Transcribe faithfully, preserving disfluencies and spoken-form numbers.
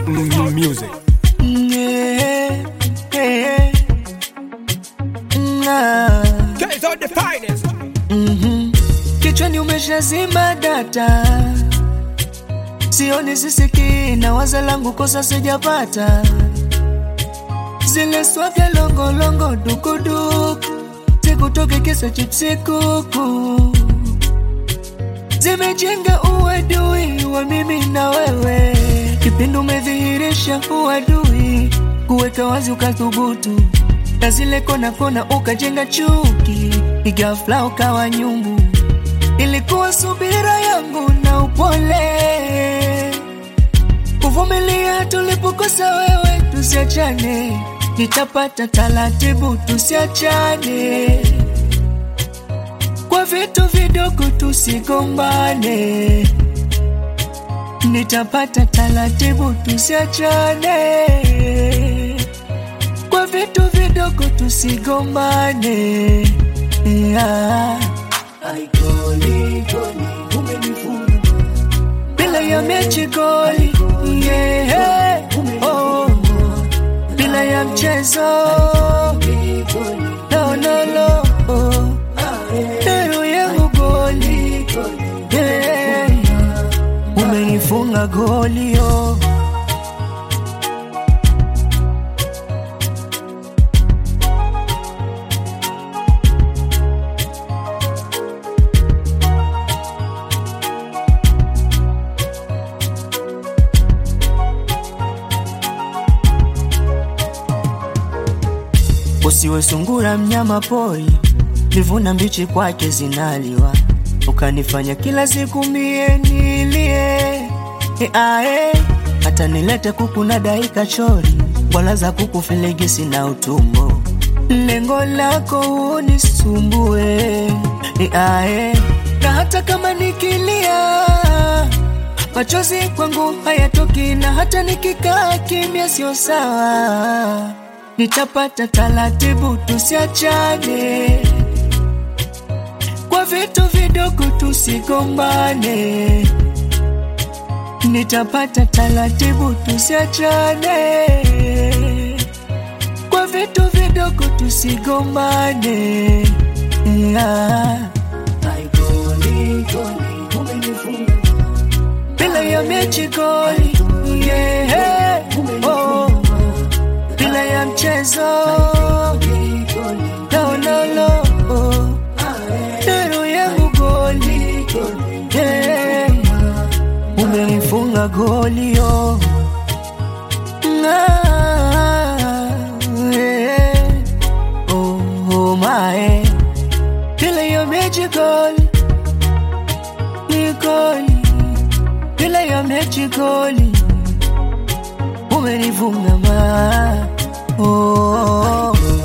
Music. Yeah, yeah. Nah. Guys are the finest. Mhm. Kichwani umeshazima data, sioni sisiki na waza langu kosa sijapata. Zile swafya longo longo dukuduku, sikutoke kisa chipsi kuku, zimejenga uadui wa mimi na wewe. Kipindi umedhihirisha uadui, kuweka wazi ukathubutu, na zile kona kona ukajenga chuki, ghafla ukawa nyumbu. Ilikuwa subira yangu na upole, kuvumilia tulipokosa wewe, tusiachane. Nitapata taratibu tusiachane, kwa vitu vidogo tusigombane. Nitapata taratibu tusiachane, kwa vitu vidogo tusigombane. Yeah. Ai goli goli umenifunga Bila ya mechi goli, yeah. Oh. Bila ya mchezo, no no no. Oh. Nero yangu goli, yeah. Umenifunga goli oh. Usiwe sungura mnyama pori, livuna mbichi kwake zinaliwa, ukanifanya kila siku mie nilie. E ae, hata nilete kuku na daika chori, wala za kuku filigisi na utumbo. Lengo lako unisumbue. E ae, na hata kama nikilia, machozi kwangu hayatoki, na hata nikikaa kimya sio sawa. Nitapata taratibu tusiachane, kwa vitu vidogo tusigombane. Nitapata taratibu tusiachane, kwa vitu vidogo tusigombane. Yeah. Ai goli goli umenifunga Bila ya mechi goli, yeah. Oh. Bila ya mchezo, no no no. Oh. Nero yangu goli, yeah. Umenifunga goli oh. Ah, yeah. Oh, oh my. Bila ya mechi goli, ni goli. Bila ya mechi goli, umenifunga ma oh.